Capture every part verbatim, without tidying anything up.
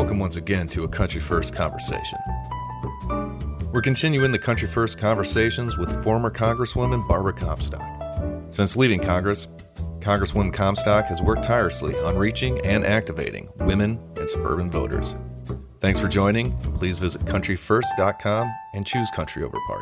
Welcome once again to a Country First Conversation. We're continuing the Country First conversations with former Congresswoman Barbara Comstock. Since leaving Congress, Congresswoman Comstock has worked tirelessly on reaching and activating women and suburban voters. Thanks for joining. Please visit country first dot com and choose Country over Party.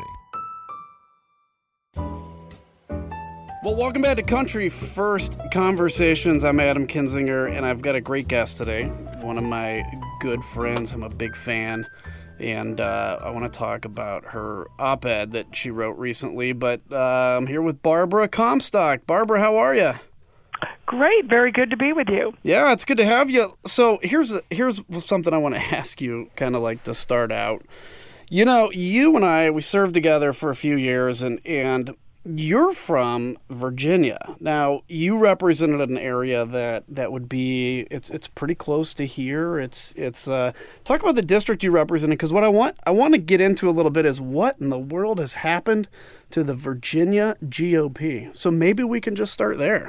Well, welcome back to Country First Conversations. I'm Adam Kinzinger, and I've got a great guest today. One of my good friends. I'm a big fan, and uh, I want to talk about her op-ed that she wrote recently. But uh, I'm here with Barbara Comstock. Barbara, how are you? Great. Very good to be with you. Yeah, it's good to have you. So here's here's something I want to ask you, kind of like to start out. You know, you and I, we served together for a few years, and and you're from Virginia. Now, you represented an area that, that would be, it's it's pretty close to here. It's, it's uh, talk about the district you represented, because what I want, I want to get into a little bit is what in the world has happened to the Virginia G O P. So maybe we can just start there.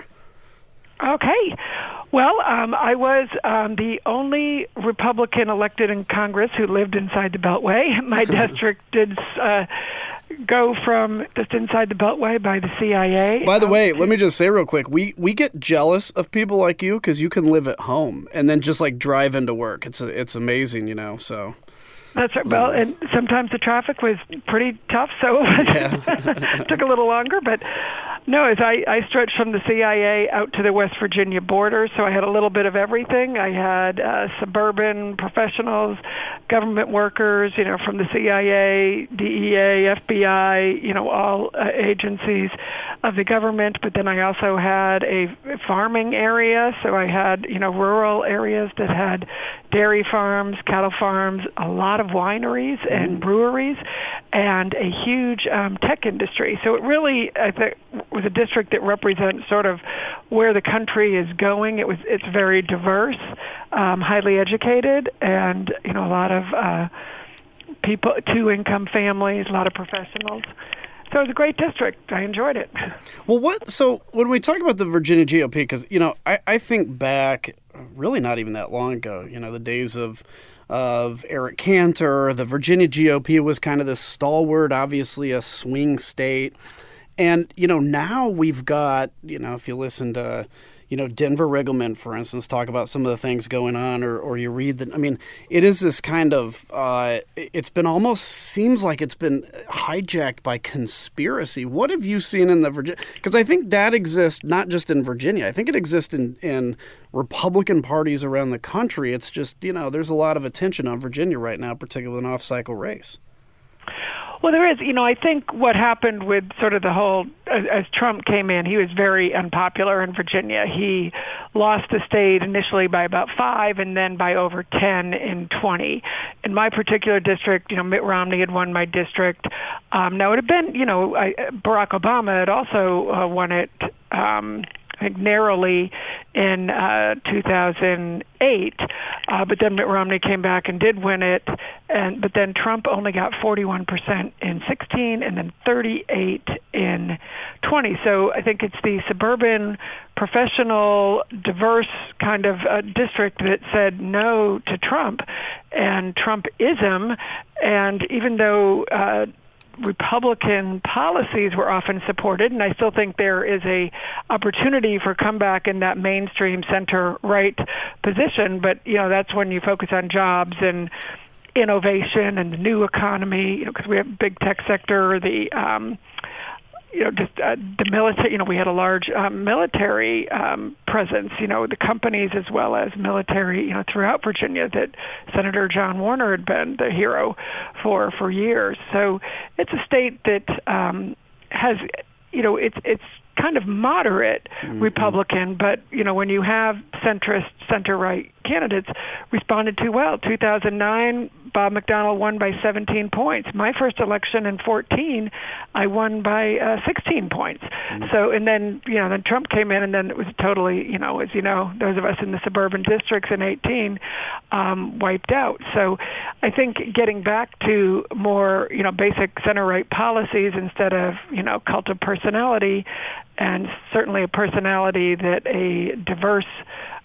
Okay. Well, um, I was um, the only Republican elected in Congress who lived inside the Beltway. My district did uh, go from just inside the Beltway by the C I A. By the way, let me just say real quick, we, we get jealous of people like you because you can live at home and then just like drive into work. It's a, it's amazing, you know, so. That's right. Well, and sometimes the traffic was pretty tough, so it took a little longer. But no, as I, I stretched from the C I A out to the West Virginia border, so I had a little bit of everything. I had uh, suburban professionals, government workers, you know, from the C I A, D E A, F B I, you know, all uh, agencies of the government. But then I also had a farming area, so I had, you know, rural areas that had dairy farms, cattle farms, a lot of wineries and mm. breweries, and a huge um, tech industry. So it really, I think, was a district that represents sort of where the country is going. It was, it's very diverse, um, highly educated, and you know, a lot of uh, people, two-income families, a lot of professionals. So it was a great district. I enjoyed it. Well, what? So when we talk about the Virginia G O P, because you know, I, I think back, really not even that long ago. You know, the days of of Eric Cantor, the Virginia G O P was kind of this stalwart, obviously a swing state. And, you know, now we've got, you know, if you listen to, you know, Denver Riggleman, for instance, talk about some of the things going on, or, or you read that, I mean, it is this kind of, uh, it's been almost, seems like it's been hijacked by conspiracy. What have you seen in the Virginia, because I think that exists not just in Virginia, I think it exists in, in Republican parties around the country. It's just, you know, there's a lot of attention on Virginia right now, particularly an off-cycle race. Well, there is. You know, I think what happened with sort of the whole, as, as Trump came in, he was very unpopular in Virginia. He lost the state initially by about five and then by over ten in twenty. In my particular district, you know, Mitt Romney had won my district. Um, now, it had been, you know, I, Barack Obama had also uh, won it, um, I think, narrowly in uh, two thousand eight, uh, but then Mitt Romney came back and did win it, and but then Trump only got forty-one percent in sixteen and then thirty-eight in twenty. So I think it's the suburban, professional, diverse kind of uh, district that said no to Trump and Trumpism, and even though uh, Republican policies were often supported, and I still think there is a opportunity for comeback in that mainstream center-right position, but, you know, that's when you focus on jobs and innovation and the new economy, you know, because we have a big tech sector, the, um, you know, just uh, the military, you know, we had a large um, military um, presence, you know, the companies as well as military, you know, throughout Virginia that Senator John Warner had been the hero for for years. So it's a state that um, has, you know, it's it's kind of moderate mm-hmm. Republican, but, you know, when you have centrist, center-right candidates responded too well. two thousand nine, Bob McDonnell won by seventeen points. My first election in fourteen, I won by uh, sixteen points. Mm-hmm. So, and then, you know, then Trump came in, and then it was totally, you know, as you know, those of us in the suburban districts in eighteen um, wiped out. So I think getting back to more, you know, basic center-right policies instead of, you know, cult of personality, and certainly a personality that a diverse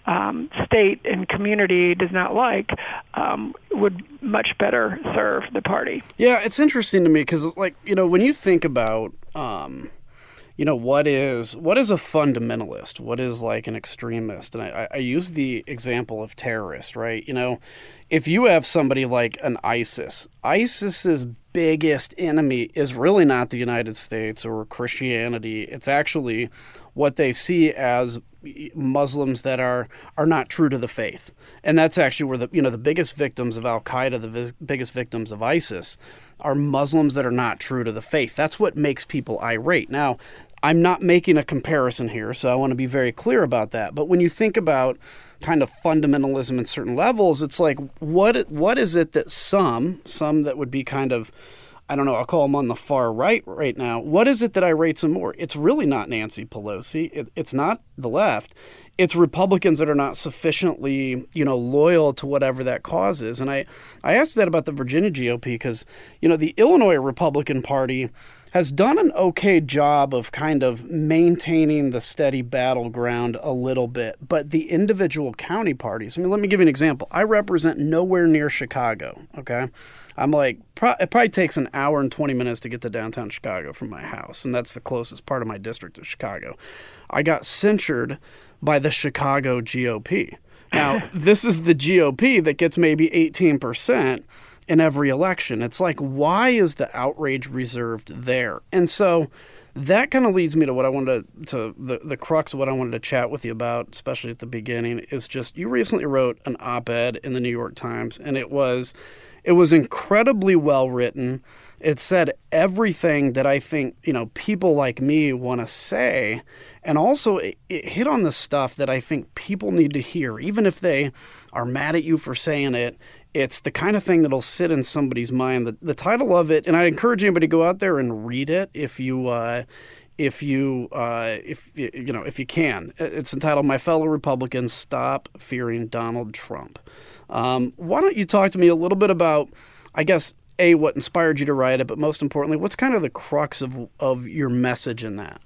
um, state and community does not like um, would much better serve the party. Yeah, it's interesting to me because, like, you know, when you think about, um, you know, what is what is a fundamentalist? What is like an extremist? And I, I use the example of terrorist, right? You know, if you have somebody like an ISIS, ISIS's biggest enemy is really not the United States or Christianity. It's actually what they see as Muslims that are are not true to the faith. And that's actually where the you know the biggest victims of Al-Qaeda, the vi- biggest victims of ISIS are Muslims that are not true to the faith. That's what makes people irate. Now, I'm not making a comparison here, so I want to be very clear about that. But when you think about kind of fundamentalism in certain levels, it's like, what what is it that some, some that would be kind of, I don't know, I'll call them on the far right right now. What is it that irates them more? It's really not Nancy Pelosi. It, it's not the left. It's Republicans that are not sufficiently, you know, loyal to whatever that cause is. And I, I asked that about the Virginia G O P because, you know, the Illinois Republican Party has done an okay job of kind of maintaining the steady battleground a little bit. But the individual county parties, I mean, let me give you an example. I represent nowhere near Chicago, okay? I'm like, pro- it probably takes an hour and twenty minutes to get to downtown Chicago from my house, and that's the closest part of my district to Chicago. I got censured by the Chicago G O P. Now, this is the G O P that gets maybe eighteen percent in every election. It's like, why is the outrage reserved there? And so that kind of leads me to what I wanted to, to the, the crux of what I wanted to chat with you about, especially at the beginning, is just you recently wrote an op-ed in the New York Times, and it was it was incredibly well written. It said everything that I think, you know, people like me want to say, and also it, it hit on the stuff that I think people need to hear, even if they are mad at you for saying it. It's the kind of thing that'll sit in somebody's mind. The, the title of it, and I encourage anybody to go out there and read it if you, uh, if you, uh, if you know, if you can. It's entitled "My Fellow Republicans, Stop Fearing Donald Trump." Um, why don't you talk to me a little bit about, I guess, A, what inspired you to write it, but most importantly, what's kind of the crux of of your message in that?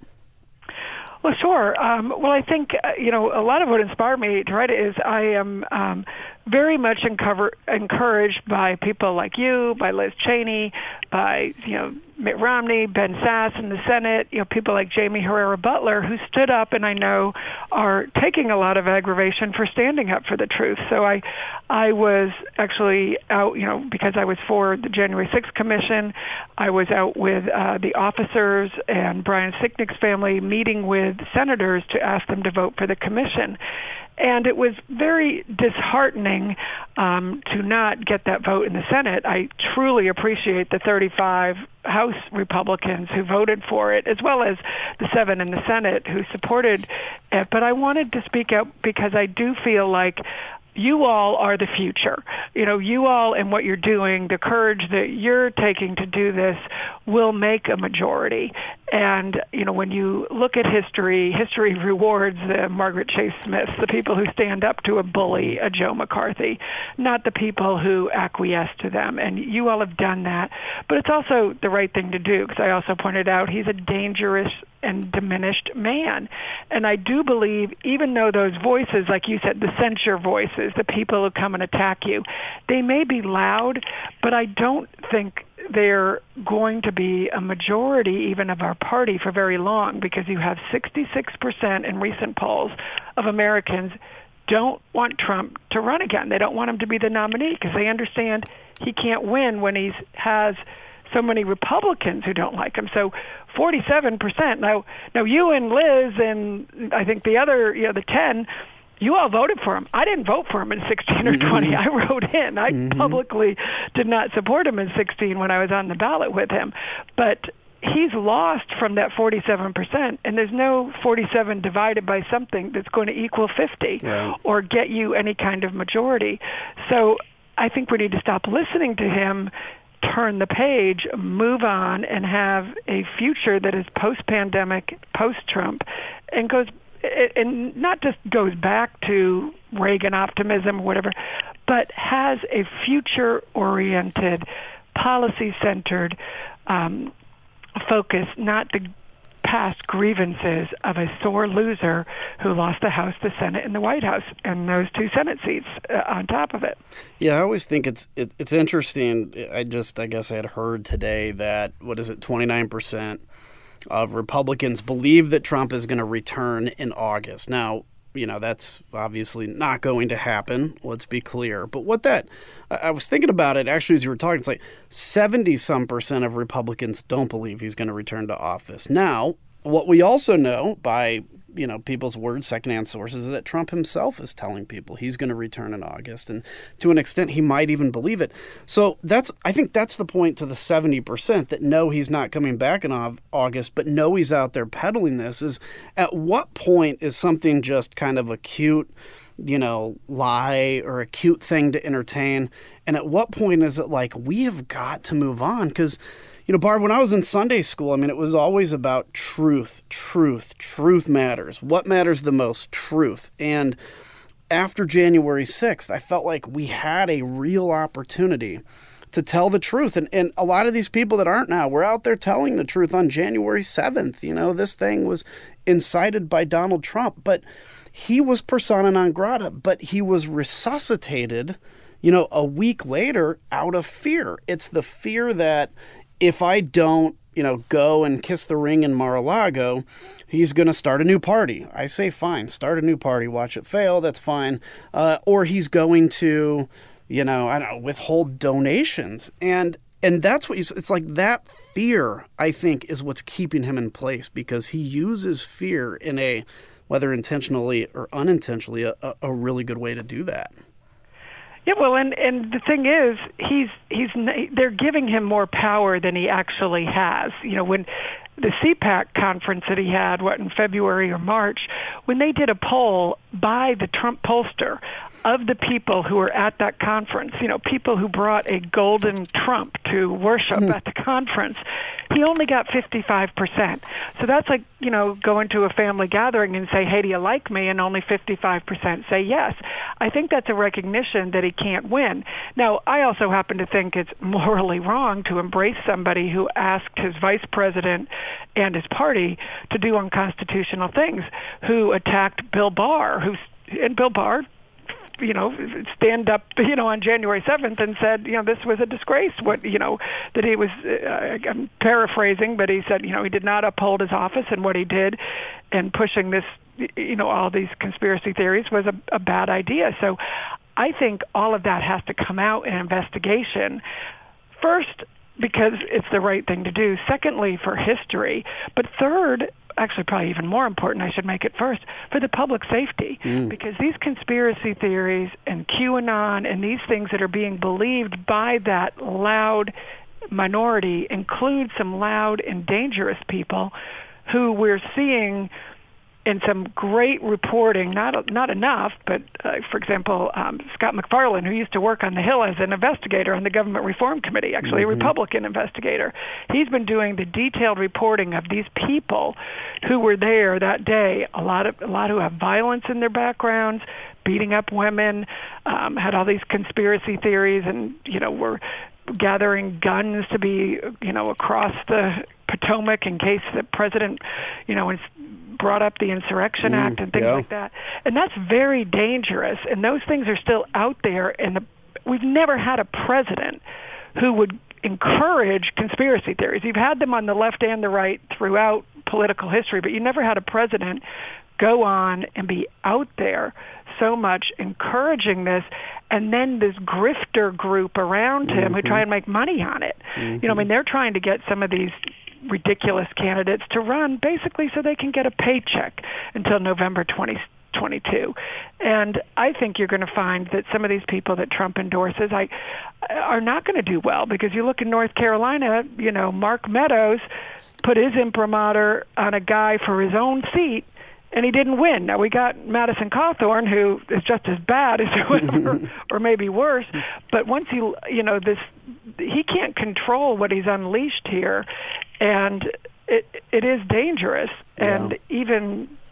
Well, sure. Um, well, I think, uh, you know, a lot of what inspired me to write it is I am um, very much encover- encouraged by people like you, by Liz Cheney, by, you know, Mitt Romney, Ben Sasse in the Senate, you know, people like Jamie Herrera Butler, who stood up and I know are taking a lot of aggravation for standing up for the truth. So I, I was actually out, you know, because I was for the January sixth Commission, I was out with uh, the officers and Brian Sicknick's family meeting with senators to ask them to vote for the commission. And it was very disheartening um, to not get that vote in the Senate. I truly appreciate the thirty-five House Republicans who voted for it, as well as the seven in the Senate who supported it. But I wanted to speak out because I do feel like you all are the future. You know, you all and what you're doing, the courage that you're taking to do this will make a majority. And, you know, when you look at history, history rewards the Margaret Chase Smiths, the people who stand up to a bully, a Joe McCarthy, not the people who acquiesce to them. And you all have done that. But it's also the right thing to do, because I also pointed out he's a dangerous and diminished man. And I do believe, even though those voices, like you said, the censure voices, the people who come and attack you, they may be loud, but I don't think they're going to be a majority even of our party for very long, because you have sixty-six percent in recent polls of Americans don't want Trump to run again. They don't want him to be the nominee because they understand he can't win when he has so many Republicans who don't like him. So forty-seven percent. Now, now you and Liz and I think the other, you know, the ten, you all voted for him. I didn't vote for him in sixteen or twenty. I wrote in. I mm-hmm. publicly did not support him in sixteen when I was on the ballot with him. But he's lost from that forty-seven percent, and there's no forty-seven divided by something that's going to equal fifty right. or get you any kind of majority. So I think we need to stop listening to him, turn the page, move on, and have a future that is post-pandemic, post-Trump, and goes and not just goes back to Reagan optimism or whatever, but has a future-oriented, policy-centered um, focus, not the past grievances of a sore loser who lost the House, the Senate, and the White House, and those two Senate seats uh, on top of it. Yeah, I always think it's it, it's interesting. I just, I guess I had heard today that, what is it, twenty-nine percent of Republicans believe that Trump is going to return in August. Now, you know, that's obviously not going to happen. Let's be clear. But what that, I was thinking about it actually as you were talking, it's like seventy some percent of Republicans don't believe he's going to return to office. Now, what we also know by, you know, people's words, secondhand sources, is that Trump himself is telling people he's going to return in August. And to an extent, he might even believe it. So that's, I think that's the point to the seventy percent that know he's not coming back in August, but know he's out there peddling this, is at what point is something just kind of a cute, you know, lie or a cute thing to entertain? And at what point is it like, we have got to move on? Because, you know, Barb, when I was in Sunday school, I mean, it was always about truth, truth, truth matters. What matters the most? Truth. And after January sixth, I felt like we had a real opportunity to tell the truth. And, and a lot of these people that aren't now, were out there telling the truth on January seventh. You know, this thing was incited by Donald Trump, but he was persona non grata, but he was resuscitated, you know, a week later out of fear. It's the fear that if I don't, you know, go and kiss the ring in Mar-a-Lago, he's going to start a new party. I say, fine, start a new party, watch it fail, that's fine. Uh, or he's going to, you know, I don't know, withhold donations. And and that's what he's, it's like that fear, I think, is what's keeping him in place, because he uses fear in a, whether intentionally or unintentionally, a, a really good way to do that. Yeah, well, and, and the thing is, he's he's they're giving him more power than he actually has. You know, when the C PAC conference that he had, what, in February or March, when they did a poll by the Trump pollster of the people who were at that conference, you know, people who brought a golden Trump to worship mm. at the conference, he only got fifty-five percent. So that's like, you know, going to a family gathering and say, hey, do you like me? And only fifty-five percent say yes. I think that's a recognition that he can't win. Now, I also happen to think it's morally wrong to embrace somebody who asked his vice president and his party to do unconstitutional things, who attacked Bill Barr, who's, and Bill Barr, you know, stand up, you know, on January seventh and said, you know, this was a disgrace. What, you know, that he was, uh, I'm paraphrasing, but he said, you know, he did not uphold his office, and what he did in pushing this, you know, all these conspiracy theories was a, a bad idea. So I think all of that has to come out in an investigation. First, because it's the right thing to do. Secondly, for history. But third, actually probably even more important, I should make it first, for the public safety. Mm. Because these conspiracy theories and QAnon and these things that are being believed by that loud minority include some loud and dangerous people who we're seeing in some great reporting, not not enough, but uh, for example, um, Scott McFarlane, who used to work on the Hill as an investigator on the Government Reform Committee, actually mm-hmm. a Republican investigator, he's been doing the detailed reporting of these people who were there that day. A lot of a lot who have violence in their backgrounds, beating up women, um, had all these conspiracy theories, and you know were gathering guns to be you know across the Potomac in case the president, you know, is brought up the Insurrection mm, Act and things yeah. like that. And that's very dangerous. And those things are still out there. And the, we've never had a president who would encourage conspiracy theories. You've had them on the left and the right throughout political history, but you never had a president go on and be out there so much encouraging this, and then this grifter group around him mm-hmm. who try and make money on it. Mm-hmm. You know, I mean, they're trying to get some of these ridiculous candidates to run basically so they can get a paycheck until November twenty twenty-two. And I think you're going to find that some of these people that Trump endorses I, are not going to do well, because you look in North Carolina, you know, Mark Meadows put his imprimatur on a guy for his own seat, and he didn't win. Now, we got Madison Cawthorn, who is just as bad as whoever, or maybe worse. But once he, you know, this, he can't control what he's unleashed here, and it it is dangerous. And yeah. even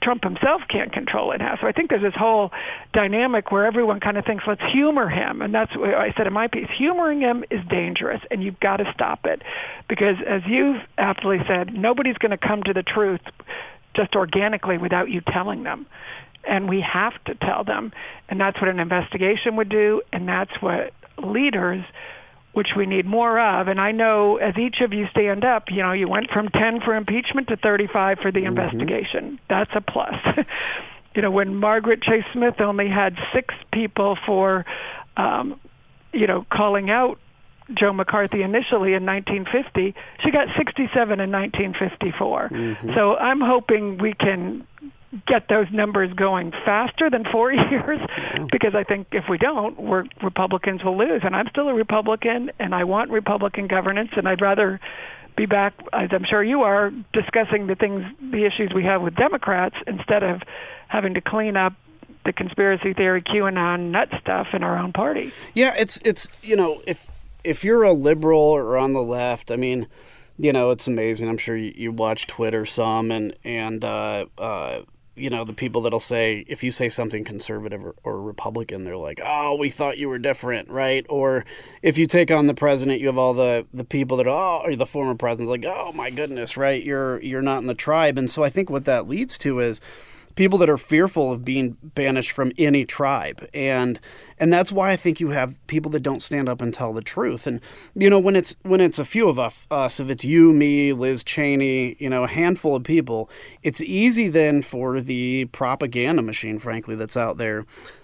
Trump himself can't control it now. So I think there's this whole dynamic where everyone kind of thinks, let's humor him. And that's what I said in my piece. Humoring him is dangerous, and you've got to stop it. Because as you've aptly said, nobody's going to come to the truth just organically without you telling them. And we have to tell them. And that's what an investigation would do, and that's what leaders, which we need more of. And I know as each of you stand up, you know, you went from ten for impeachment to thirty-five for the mm-hmm. investigation. That's a plus. You know, when Margaret Chase Smith only had six people for, um, you know, calling out Joe McCarthy initially in nineteen fifty, she got sixty-seven in nineteen fifty-four. Mm-hmm. So I'm hoping we can get those numbers going faster than four years, because I think if we don't, we're, Republicans will lose. And I'm still a Republican, and I want Republican governance, and I'd rather be back, as I'm sure you are, discussing the things, the issues we have with Democrats, instead of having to clean up the conspiracy theory, QAnon, nut stuff in our own party. Yeah, it's, it's you know, if if you're a liberal or on the left, I mean, you know, it's amazing. I'm sure you, you watch Twitter some, and, and uh, uh, you know, the people that'll say, if you say something conservative or, or Republican, they're like, oh, we thought you were different, right? Or if you take on the president, you have all the, the people that are, oh, or the former president, like, oh, my goodness, right? You're you're not in the tribe. And so I think what that leads to is people that are fearful of being banished from any tribe. And and that's why I think you have people that don't stand up and tell the truth. And, you know, when it's when it's a few of us, if it's you, me, Liz Cheney, you know, a handful of people, it's easy then for the propaganda machine, frankly, that's out there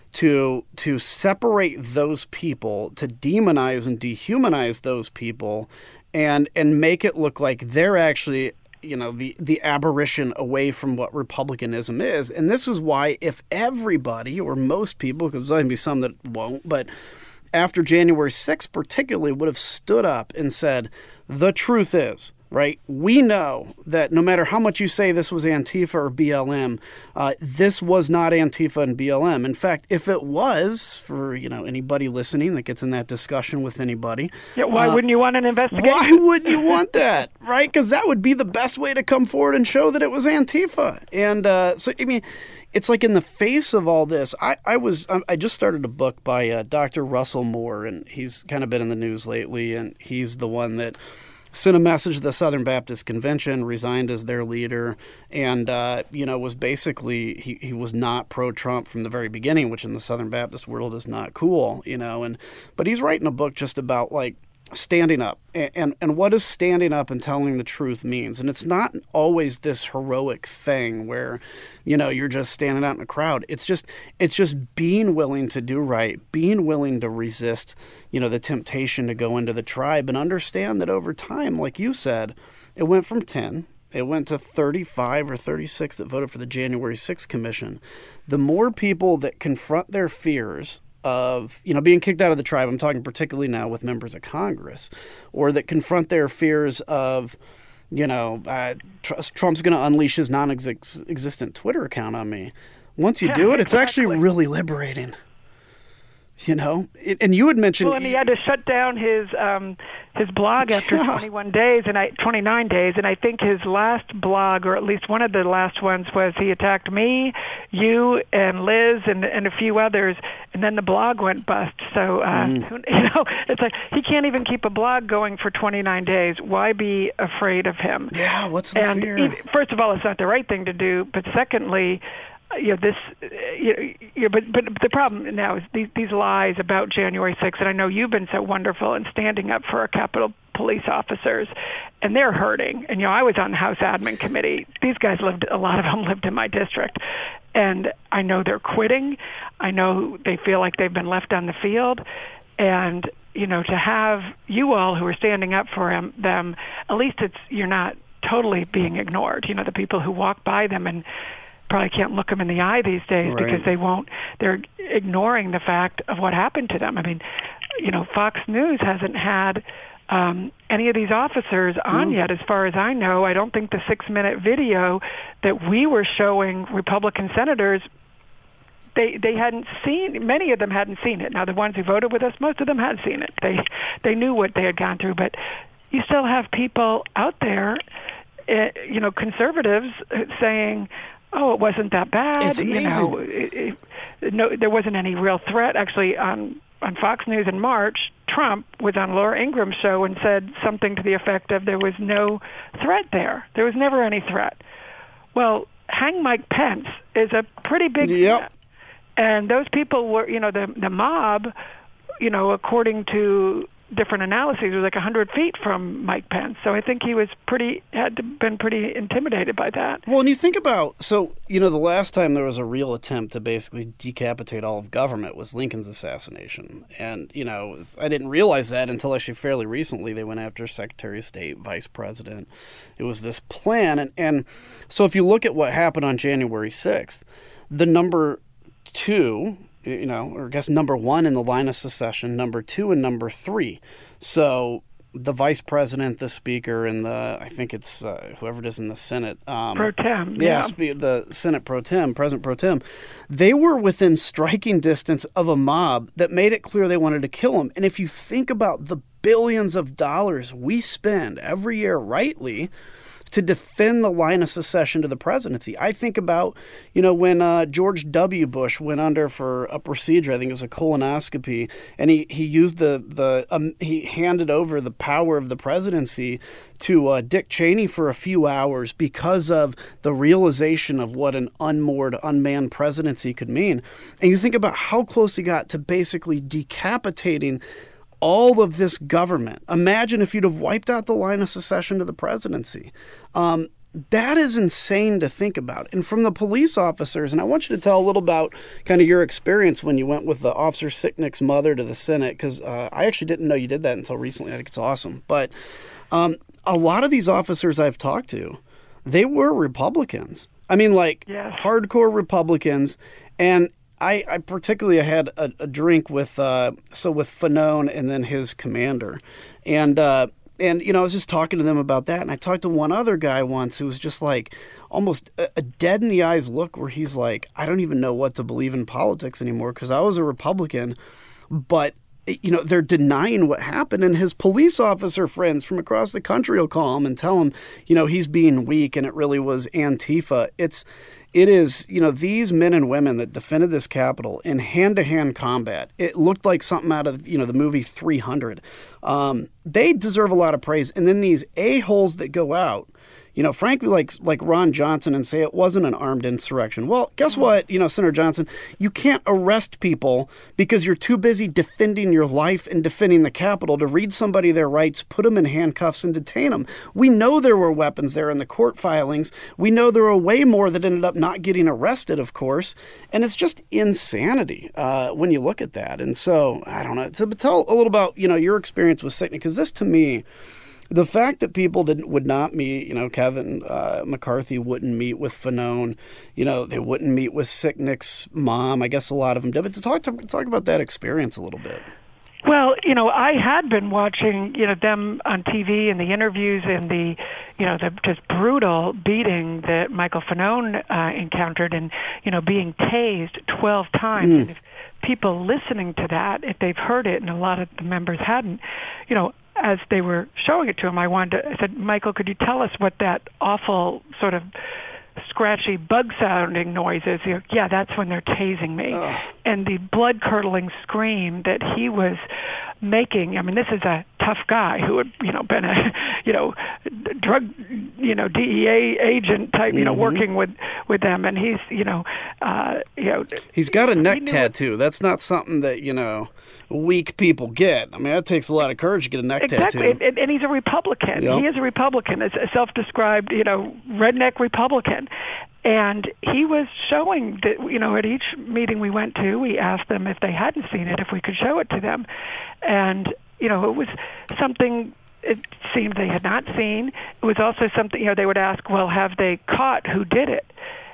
to to separate those people, to demonize and dehumanize those people, and and make it look like they're actually, you know, the, the aberration away from what Republicanism is. And this is why if everybody, or most people, because there's going to be some that won't, but after January sixth particularly would have stood up and said, the truth is, right, we know that no matter how much you say this was Antifa or B L M, uh, this was not Antifa and B L M. In fact, if it was, for, you know, anybody listening that gets in that discussion with anybody. Yeah, why uh, wouldn't you want an investigation? Why wouldn't you want that, right? Because that would be the best way to come forward and show that it was Antifa. And uh, so, I mean, it's like in the face of all this, I, I was I just started a book by uh, Doctor Russell Moore, and he's kind of been in the news lately, and he's the one that sent a message to the Southern Baptist Convention, resigned as their leader, and, uh, you know, was basically, he, he was not pro-Trump from the very beginning, which in the Southern Baptist world is not cool, you know, and but he's writing a book just about, like, standing up, and, and, and what does standing up and telling the truth means. And it's not always this heroic thing where, you know, you're just standing out in a crowd. It's just, it's just being willing to do right, being willing to resist, you know, the temptation to go into the tribe, and understand that over time, like you said, it went from ten, it went to thirty-five or thirty-six that voted for the January sixth Commission. The more people that confront their fears of, you know, being kicked out of the tribe, I'm talking particularly now with members of Congress, or that confront their fears of, you know, uh, Trump's going to unleash his non-existent Twitter account on me. Once you yeah, do it, it's exactly. actually really liberating. You know, it, and you had mentioned. Well, and he had to shut down his um, his blog after yeah. twenty-one days, and I twenty-nine days, and I think his last blog, or at least one of the last ones, was he attacked me, you, and Liz, and and a few others, and then the blog went bust. So uh, mm. you know, it's like he can't even keep a blog going for twenty-nine days. Why be afraid of him? Yeah, what's the and fear? Even, first of all, it's not the right thing to do, but secondly, you know, this, you know, you know, but but the problem now is these these lies about January sixth, and I know you've been so wonderful in standing up for our Capitol Police officers, and they're hurting. And you know, I was on the House Admin Committee. These guys lived, a lot of them lived in my district, and I know they're quitting. I know they feel like they've been left on the field, and you know, to have you all who are standing up for him, them, at least it's you're not totally being ignored. You know, the people who walk by them and probably can't look them in the eye these days right. because they won't, they're ignoring the fact of what happened to them. I mean, you know, Fox News hasn't had um, any of these officers on no. yet, as far as I know. I don't think the six-minute video that we were showing Republican senators, they they hadn't seen, many of them hadn't seen it. Now, the ones who voted with us, most of them had seen it. They they knew what they had gone through, but you still have people out there, uh, you know, conservatives saying, oh, it wasn't that bad. It's amazing. You know, it, it, no, there wasn't any real threat. Actually, on on Fox News in March, Trump was on Laura Ingraham's show and said something to the effect of there was no threat there. There was never any threat. Well, hang Mike Pence is a pretty big yep. threat. And those people were, you know, the the mob, you know, according to different analyses, was like one hundred feet from Mike Pence. So I think he was pretty, had been pretty intimidated by that. Well, and you think about, so, you know, the last time there was a real attempt to basically decapitate all of government was Lincoln's assassination. And, you know, I didn't realize that until actually fairly recently. They went after Secretary of State, Vice President. It was this plan. And, and so if you look at what happened on January sixth, the number two, you know, or I guess number one in the line of secession, number two and number three. So the vice president, the speaker, and the, I think it's uh, whoever it is in the Senate. Um, pro tem. Yeah, Yeah, spe- the Senate pro tem, President pro tem. They were within striking distance of a mob that made it clear they wanted to kill him. And if you think about the billions of dollars we spend every year, rightly, to defend the line of secession to the presidency. I think about, you know, when uh, George W. Bush went under for a procedure, I think it was a colonoscopy, and he, he used the, the um, he handed over the power of the presidency to uh, Dick Cheney for a few hours because of the realization of what an unmoored, unmanned presidency could mean. And you think about how close he got to basically decapitating all of this government. Imagine if you'd have wiped out the line of secession to the presidency. Um, that is insane to think about. And from the police officers, and I want you to tell a little about kind of your experience when you went with the Officer Sicknick's mother to the Senate, because uh, I actually didn't know you did that until recently. I think it's awesome. But um, a lot of these officers I've talked to, they were Republicans. I mean, like yes. hardcore Republicans. And I, I particularly had a, a drink with uh, so with Fanone and then his commander, and uh, and you know I was just talking to them about that, and I talked to one other guy once who was just like almost a, a dead in the eyes look, where he's like, I don't even know what to believe in politics anymore because I was a Republican, but you know they're denying what happened, and his police officer friends from across the country will call him and tell him, you know, he's being weak and it really was Antifa. It's It is, you know, these men and women that defended this Capitol in hand-to-hand combat. It looked like something out of, you know, the movie three hundred. Um, they deserve a lot of praise. And then these a-holes that go out, you know, frankly, like like Ron Johnson, and say it wasn't an armed insurrection. Well, guess what, you know, Senator Johnson, you can't arrest people because you're too busy defending your life and defending the Capitol to read somebody their rights, put them in handcuffs, and detain them. We know there were weapons there in the court filings. We know there were way more that ended up not getting arrested, of course. And it's just insanity uh, when you look at that. And so, I don't know. So, but tell a little about, you know, your experience with Sicknick, because this, to me, the fact that people didn't would not meet, you know, Kevin uh, McCarthy wouldn't meet with Fanone, you know, they wouldn't meet with Sicknick's mom. I guess a lot of them did. But to talk to talk about that experience a little bit. Well, you know, I had been watching, you know, them on T V and the interviews and the, you know, the just brutal beating that Michael Fanone uh, encountered, and, you know, being tased twelve times. Mm. And if people listening to that, if they've heard it, and a lot of the members hadn't, you know, as they were showing it to him, I wanted to, I said, Michael, could you tell us what that awful sort of scratchy bug-sounding noise is? You know, yeah, that's when they're tasing me. Ugh. And the blood-curdling scream that he was making. I mean, this is a tough guy who had, you know, been a, you know, drug, you know, D E A agent type, you know, Mm-hmm. working with, with them, and he's, you know, uh, you know, He's got a neck he knew it- tattoo. That's not something that, you know, weak people get. I mean, that takes a lot of courage to get a neck Exactly, tattoo. and, and he's a Republican. Yep. He is a Republican, a a self-described, you know, redneck Republican. And he was showing that, you know, at each meeting we went to, we asked them if they hadn't seen it, if we could show it to them. And, you know, it was something it seemed they had not seen. It was also something, you know, they would ask, well, have they caught who did it?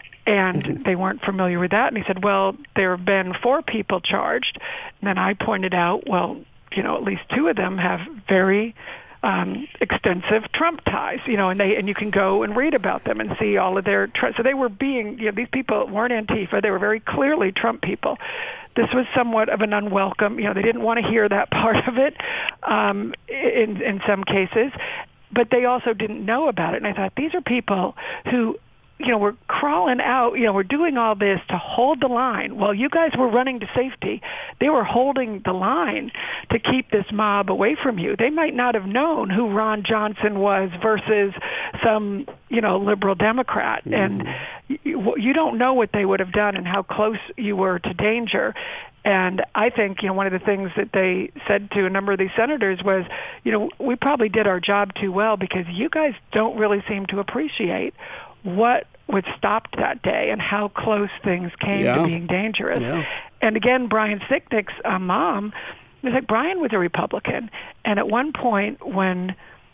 And Mm-hmm. they weren't familiar with that. And he said, well, there have been four people charged. And then I pointed out, well, you know, at least two of them have very um, extensive Trump ties, you know, and they and you can go and read about them and see all of their. Tr- so they were being, you know, these people weren't Antifa. They were very clearly Trump people. This was somewhat of an unwelcome, you know, they didn't want to hear that part of it um, in in some cases, but they also didn't know about it. And I thought, these are people who you know, we're crawling out, you know, we're doing all this to hold the line. While you guys were running to safety, they were holding the line to keep this mob away from you. They might not have known who Ron Johnson was versus some, you know, liberal Democrat. Mm. And you, you don't know what they would have done and how close you were to danger. And I think, you know, one of the things that they said to a number of these senators was, you know, we probably did our job too well because you guys don't really seem to appreciate what was stopped that day and how close things came yeah. to being dangerous. Yeah. And again, Brian Sicknick's uh, mom, it was like Brian was a Republican. And at one point when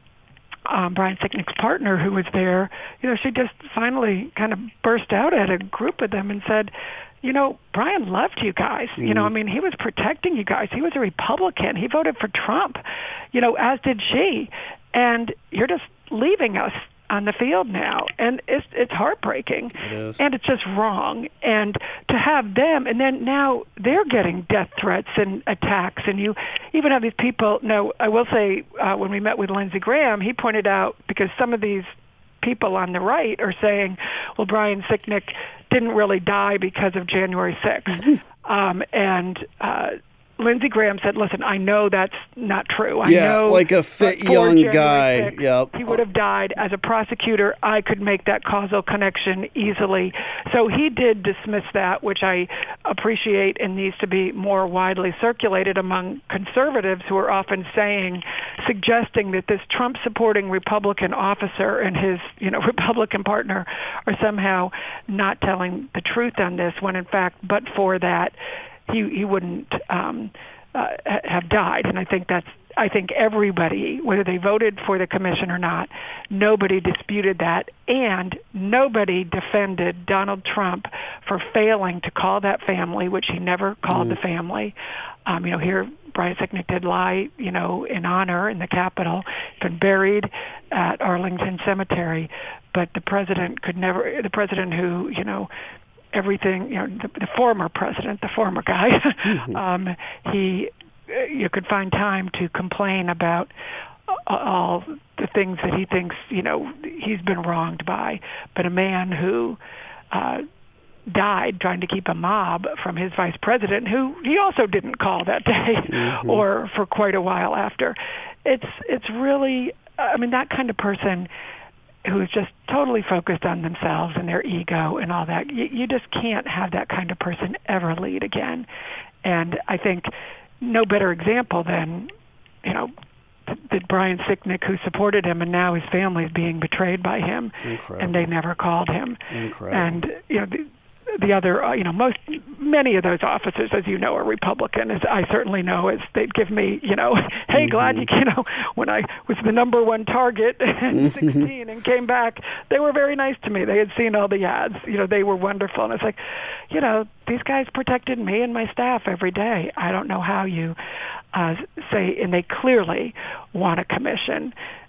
um, Brian Sicknick's partner who was there, you know, she just finally kind of burst out at a group of them and said, you know, Brian loved you guys. Mm. You know, I mean, he was protecting you guys. He was a Republican. He voted for Trump, you know, as did she. And you're just leaving us on the field now, and it's it's heartbreaking, it is. And it's just wrong. And to have them, and then now they're getting death threats and attacks, and you even have these people. Now, I will say, uh, when we met with Lindsey Graham, he pointed out because some of these people on the right are saying, well, Brian Sicknick didn't really die because of January sixth, mm-hmm. um, and uh, Lindsey Graham said, listen, I know that's not true. I yeah, know like a fit young guy. sixth, yep. He would have died. As a prosecutor, I could make that causal connection easily. So he did dismiss that, which I appreciate and needs to be more widely circulated among conservatives who are often saying, suggesting that this Trump-supporting Republican officer and his, you know, Republican partner are somehow not telling the truth on this, when in fact, but for that, he he wouldn't um, uh, have died. And I think that's I think everybody, whether they voted for the commission or not, nobody disputed that, and nobody defended Donald Trump for failing to call that family, which he never called mm. the family. Um, you know, here Brian Sicknick did lie, you know, in honor in the Capitol, been buried at Arlington Cemetery, but the president could never, the president who, you know, everything, you know, the, the former president, the former guy, mm-hmm. um, he, you could find time to complain about all the things that he thinks, you know, he's been wronged by. But a man who uh, died trying to keep a mob from his vice president, who he also didn't call that day mm-hmm. or for quite a while after. It's it's really, I mean, that kind of person who is just totally focused on themselves and their ego and all that. You, you just can't have that kind of person ever lead again. And I think no better example than, you know, that Brian Sicknick, who supported him, and now his family is being betrayed by him. Incredible. And they never called him. Incredible. And, you know, the, the other, uh, you know, most, many of those officers, as you know, are Republican, as I certainly know, as they'd give me, you know, hey, mm-hmm. glad you, you know, when I was the number one target in sixteen and came back, they were very nice to me. They had seen all the ads. You know, they were wonderful. And it's like, you know, these guys protected me and my staff every day. I don't know how you uh, say, and they clearly want a commission.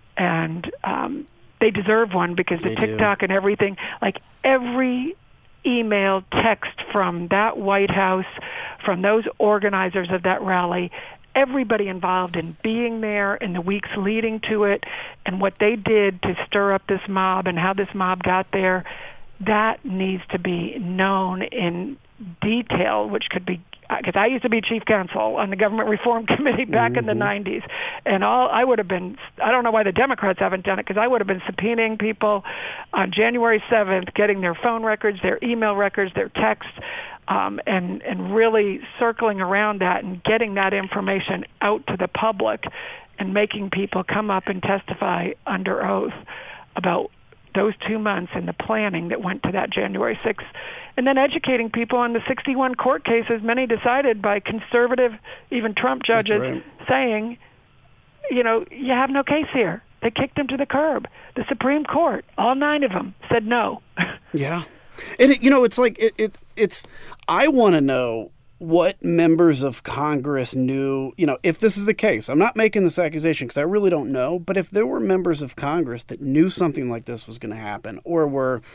And um, they deserve one because the they TikTok do. and everything, like every email, text from that White House, from those organizers of that rally, everybody involved in being there in the weeks leading to it, and what they did to stir up this mob and how this mob got there, that needs to be known in detail, which could be, because I used to be chief counsel on the Government Reform Committee back mm-hmm. in the nineties, and all I would have been, I don't know why the Democrats haven't done it, because I would have been subpoenaing people on January seventh, getting their phone records, their email records, their texts, um, and, and really circling around that and getting that information out to the public and making people come up and testify under oath about those two months and the planning that went to that January sixth, and then educating people on the sixty-one court cases, many decided by conservative, even Trump judges, right. saying, you know, you have no case here. They kicked him to the curb. The Supreme Court, all nine of them, said no. Yeah. And, it, you know, it's like, it, it it's, I want to know what members of Congress knew, you know, if this is the case. I'm not making this accusation because I really don't know, but if there were members of Congress that knew something like this was going to happen or were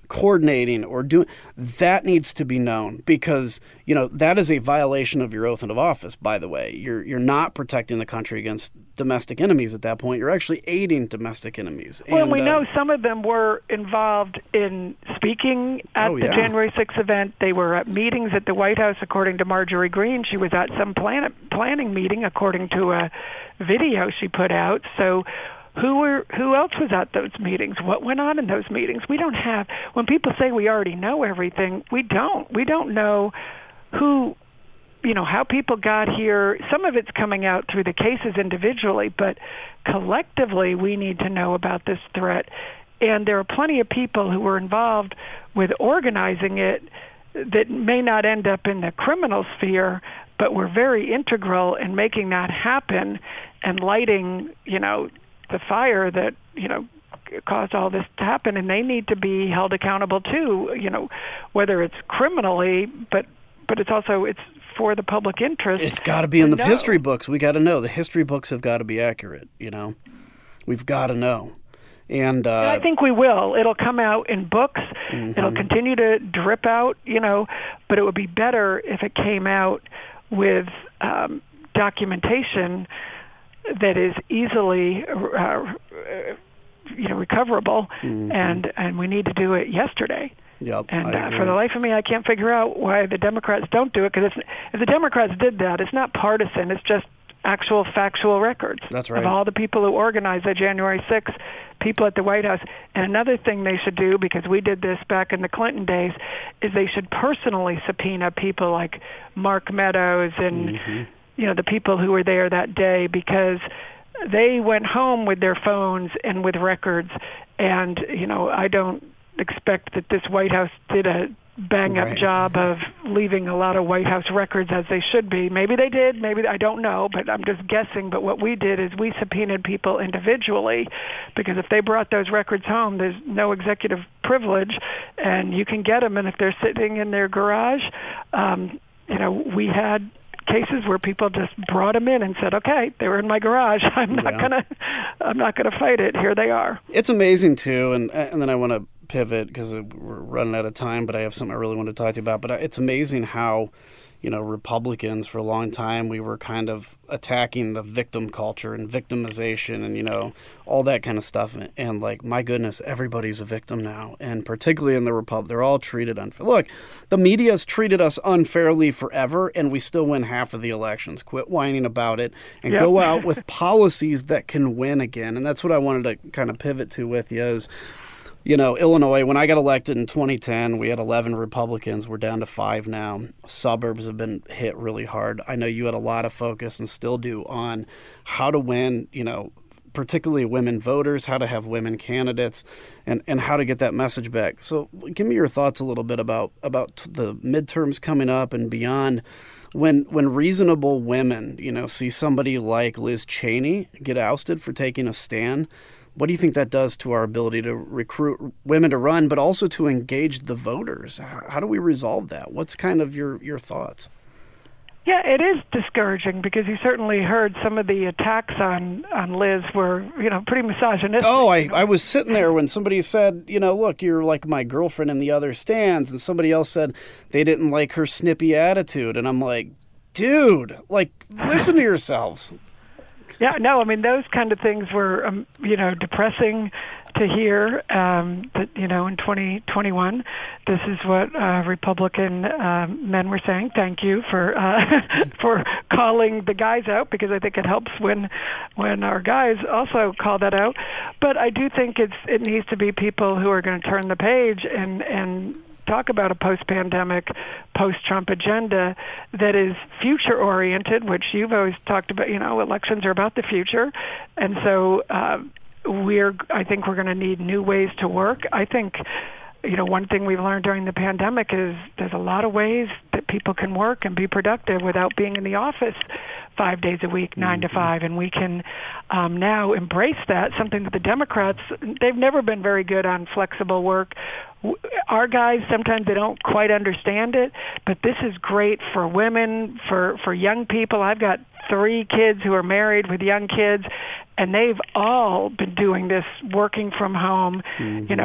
coordinating or doing, that needs to be known, because, you know, that is a violation of your oath of office, by the way. You're you're not protecting the country against domestic enemies at that point. You're actually aiding domestic enemies. Well, and we uh, know some of them were involved in speaking at Oh, the yeah. January sixth event. They were at meetings at the White House, according to Marjorie Greene. She was at some plan- planning meeting, according to a video she put out. So who were who else was at those meetings? What went on in those meetings? We don't have, when people say we already know everything, we don't. We don't know who, you know, how people got here. Some of it's coming out through the cases individually, but collectively we need to know about this threat. And there are plenty of people who were involved with organizing it that may not end up in the criminal sphere, but were very integral in making that happen and lighting, you know, the fire that, you know, caused all this to happen. And they need to be held accountable too, you know, whether it's criminally, but but it's also, it's for the public interest. It's got to be in the know. history books. We got to know. The history books have got to be accurate, you know. We've got to know. And, uh, And I think we will. It'll come out in books. Mm-hmm. It'll continue to drip out, you know, but it would be better if it came out with um, documentation that is easily, uh, you know, recoverable, Mm-hmm. and and we need to do it yesterday. Yep, And I uh, agree. for the life of me, I can't figure out why the Democrats don't do it, because if the Democrats did that, it's not partisan. It's just actual factual records That's right. of all the people who organized the January sixth, people at the White House. And another thing they should do, because we did this back in the Clinton days, is they should personally subpoena people like Mark Meadows and, Mm-hmm. you know, the people who were there that day, because they went home with their phones and with records. And, you know, I don't expect that this White House did a bang-up Right. job of leaving a lot of White House records as they should be. Maybe they did, maybe I don't know, but I'm just guessing. But what we did is we subpoenaed people individually, because if they brought those records home, there's no executive privilege, and you can get them. And if they're sitting in their garage, um, you know, we had cases where people just brought them in and said, "Okay, they were in my garage. I'm not Yeah. gonna, I'm not gonna fight it. Here they are." It's amazing too, and and then I want to pivot because we're running out of time, but I have something I really want to talk to you about. But it's amazing how, you know, Republicans for a long time, we were kind of attacking the victim culture and victimization and, you know, all that kind of stuff. And, and like, my goodness, everybody's a victim now. And particularly in the Republic, they're all treated unfair. Look, the media's treated us unfairly forever, and we still win half of the elections. Quit whining about it and Yep. go out with policies that can win again. And that's what I wanted to kind of pivot to with you is, you know, Illinois, when I got elected in twenty ten, we had eleven Republicans. We're down to five now. Suburbs have been hit really hard. I know you had a lot of focus and still do on how to win, you know, particularly women voters, how to have women candidates, and, and how to get that message back. So give me your thoughts a little bit about, about the midterms coming up and beyond. When when reasonable women, you know, see somebody like Liz Cheney get ousted for taking a stand, what do you think that does to our ability to recruit women to run, but also to engage the voters? How do we resolve that? What's kind of your, your thoughts? Yeah, it is discouraging, because you certainly heard some of the attacks on, on Liz were, you know, pretty misogynistic. Oh, I, I was sitting there when somebody said, you know, look, you're like my girlfriend in the other stands. And somebody else said they didn't like her snippy attitude. And I'm like, dude, like, listen to yourselves. Yeah, no, I mean, those kind of things were, um, you know, depressing to hear, um, that, you know, in twenty twenty-one, this is what uh, Republican um, men were saying. Thank you for uh, for calling the guys out, because I think it helps when when our guys also call that out. But I do think it's it needs to be people who are going to turn the page and and talk about a post-pandemic, post-Trump agenda that is future-oriented, which you've always talked about. You know, elections are about the future, and so uh, we're. I think we're going to need new ways to work. I think, you know, one thing we've learned during the pandemic is there's a lot of ways that people can work and be productive without being in the office five days a week, nine Mm-hmm. to five, and we can um, now embrace that, something that the Democrats, they've never been very good on flexible work. Our guys, sometimes they don't quite understand it, but this is great for women, for, for young people. I've got three kids who are married with young kids, and they've all been doing this, working from home, Mm-hmm. you know,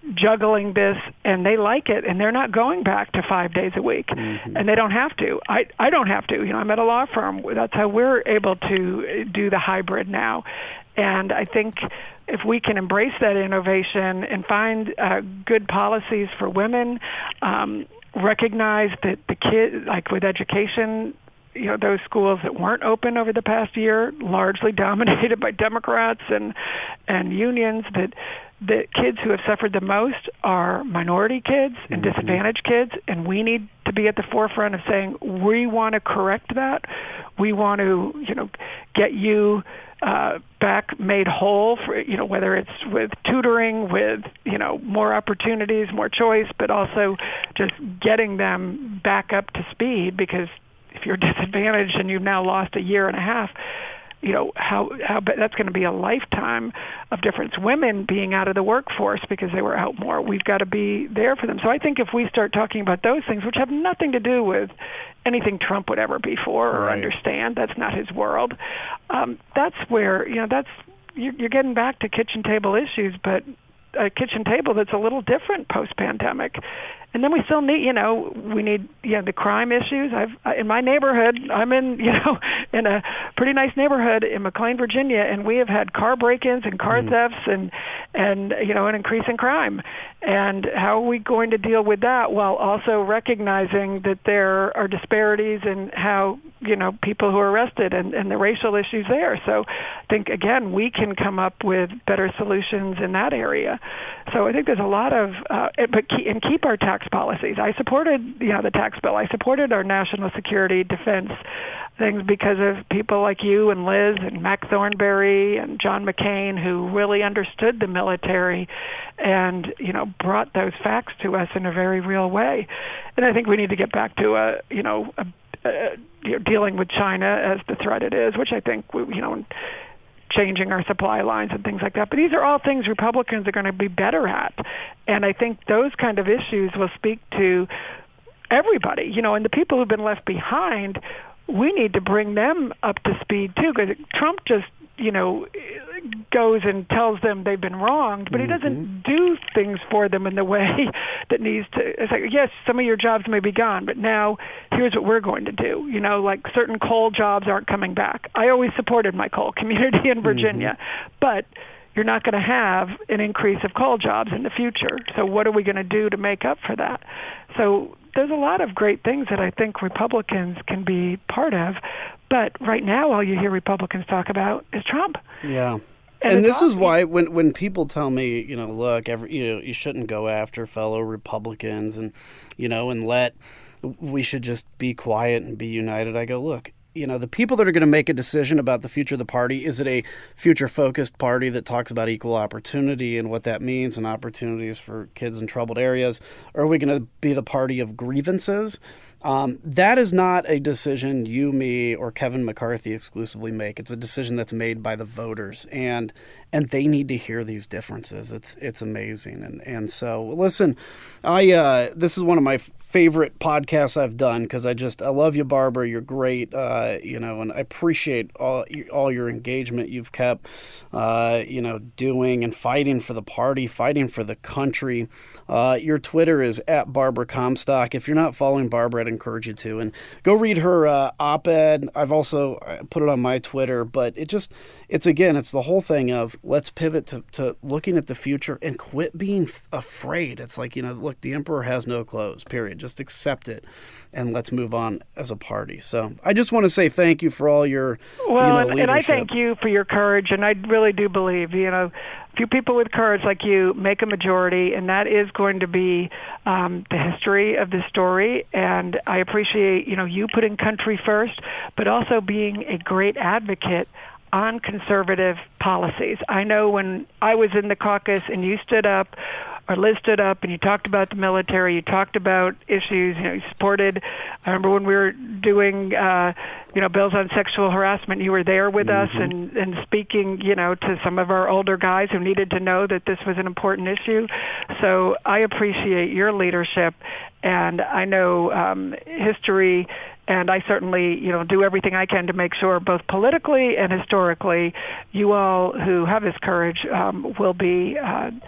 juggling this, and they like it, and they're not going back to five days a week, mm-hmm. and they don't have to. I, I don't have to. You know, I'm at a law firm. That's how we're able to do the hybrid now. And I think if we can embrace that innovation and find uh, good policies for women, um, recognize that the kid, like with education, you know, those schools that weren't open over the past year, largely dominated by Democrats and and unions, that the kids who have suffered the most are minority kids and mm-hmm. disadvantaged kids, and we need to be at the forefront of saying we want to correct that. We want to, you know, get you uh, back made whole for, you know, whether it's with tutoring, with, you know, more opportunities, more choice, but also just getting them back up to speed, because if you're disadvantaged and you've now lost a year and a half, you know, how how that's going to be a lifetime of difference. Women being out of the workforce because they were out more, we've got to be there for them. So I think if we start talking about those things, which have nothing to do with anything Trump would ever be for or right. understand, that's not his world, um, that's where, you know, that's you're, you're getting back to kitchen table issues, but a kitchen table that's a little different post-pandemic. And then we still need, you know, we need, you know, the crime issues. I've in my neighborhood, I'm in, you know, in a pretty nice neighborhood in McLean, Virginia, and we have had car break-ins and car mm. thefts and, and you know, an increase in crime. And how are we going to deal with that while also recognizing that there are disparities in how, you know, people who are arrested and, and the racial issues there. So I think, again, we can come up with better solutions in that area. So I think there's a lot of, uh, but keep, and keep our tax policies. I supported, you know, the tax bill. I supported our national security defense things because of people like you and Liz and Mac Thornberry and John McCain, who really understood the military and, you know, brought those facts to us in a very real way. And I think we need to get back to a, you know, a, a, you know, dealing with China as the threat it is, which I think, we, you know, changing our supply lines and things like that. But these are all things Republicans are going to be better at. And I think those kind of issues will speak to everybody, you know, and the people who've been left behind, we need to bring them up to speed too, because Trump just, you know, goes and tells them they've been wronged, but mm-hmm. he doesn't do things for them in the way that needs to. It's like, yes, some of your jobs may be gone, but now here's what we're going to do. You know, like certain coal jobs aren't coming back. I always supported my coal community in Virginia, mm-hmm. but you're not going to have an increase of coal jobs in the future. So what are we going to do to make up for that? So there's a lot of great things that I think Republicans can be part of, but right now all you hear Republicans talk about is Trump. Yeah. And, and this is why when when people tell me, you know, look, every, you know, you shouldn't go after fellow Republicans and, you know, and let, we should just be quiet and be united. I go, look, you know, the people that are going to make a decision about the future of the party, is it a future-focused party that talks about equal opportunity and what that means and opportunities for kids in troubled areas? Or are we going to be the party of grievances? Um, that is not a decision you, me, or Kevin McCarthy exclusively make. It's a decision that's made by the voters, and and they need to hear these differences. It's it's amazing. And and so, listen, I uh, this is one of my favorite podcasts I've done because I just I love you, Barbara. You're great, uh, you know, and I appreciate all all your engagement you've kept, uh, you know, doing and fighting for the party, fighting for the country. Uh, your Twitter is at Barbara Comstock. If you're not following Barbara, I'd encourage you to, and go read her uh, op-ed. I've also put it on my Twitter, but it just it's again it's the whole thing of let's pivot to, to looking at the future and quit being f- afraid. It's like, you know, look, the emperor has no clothes, period. Just accept it and let's move on as a party. So I just want to say thank you for all your well, you know, and, leadership. And I thank you for your courage, and I really do believe, you know, few people with courage like you make a majority, and that is going to be um, the history of this story. And I appreciate, you know, you putting country first, but also being a great advocate on conservative policies. I know when I was in the caucus and you stood up, or Liz stood up, and you talked about the military, you talked about issues, you know, you supported, I remember when we were doing, uh, you know, bills on sexual harassment, you were there with mm-hmm. us and, and speaking, you know, to some of our older guys who needed to know that this was an important issue. So I appreciate your leadership, and I know um, history, and I certainly, you know, do everything I can to make sure, both politically and historically, you all who have this courage um, will be uh,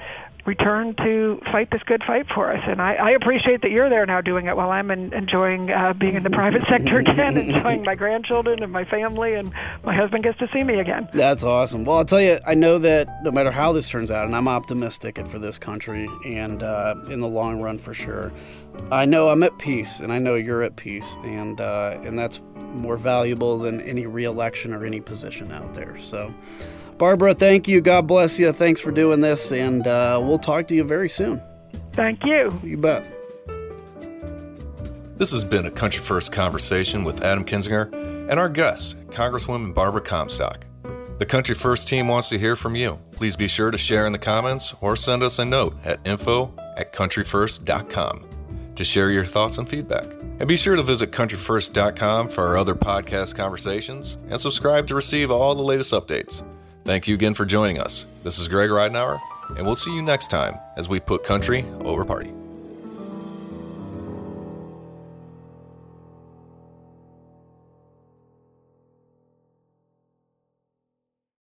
return to fight this good fight for us. And I, I appreciate that you're there now doing it while I'm in, enjoying uh, being in the private sector again, enjoying my grandchildren and my family, and my husband gets to see me again. That's awesome. Well, I'll tell you, I know that no matter how this turns out, and I'm optimistic for this country and uh, in the long run for sure, I know I'm at peace, and I know you're at peace, and uh, and that's more valuable than any re-election or any position out there. So, Barbara, thank you. God bless you. Thanks for doing this, and uh, we'll talk to you very soon. Thank you. You bet. This has been a Country First Conversation with Adam Kinzinger and our guest, Congresswoman Barbara Comstock. The Country First team wants to hear from you. Please be sure to share in the comments or send us a note at info at country first dot com to share your thoughts and feedback. And be sure to visit country first dot com for our other podcast conversations and subscribe to receive all the latest updates. Thank you again for joining us. This is Greg Ridenauer, and we'll see you next time as we put country over party.